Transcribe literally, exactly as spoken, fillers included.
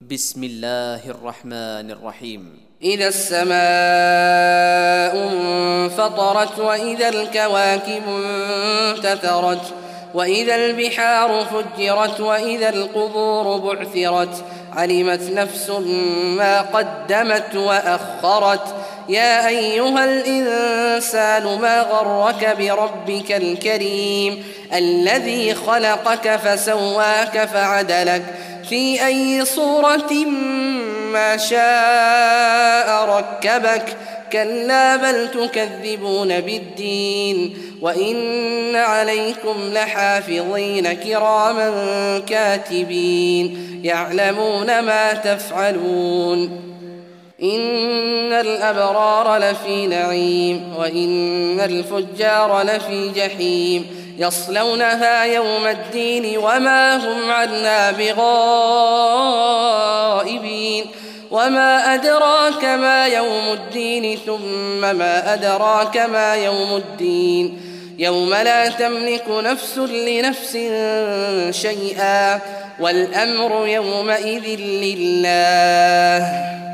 بسم الله الرحمن الرحيم. إذا السماء انفطرت وإذا الكواكب انتثرت وإذا البحار فجرت وإذا القبور بعثرت علمت نفس ما قدمت وأخرت يا أيها الإنسان ما غرك بربك الكريم الذي خلقك فسواك فعدلك في أي صورة ما شاء ركبك كلا بل تكذبون بالدين وإن عليكم لحافظين كراما كاتبين يعلمون ما تفعلون إن الأبرار لفي نعيم وإن الفجار لفي جحيم يصلونها يوم الدين وما هم عنها بغائبين وما أدراك ما يوم الدين ثم ما أدراك ما يوم الدين يوم لا تملك نفس لنفس شيئا والأمر يومئذ لله.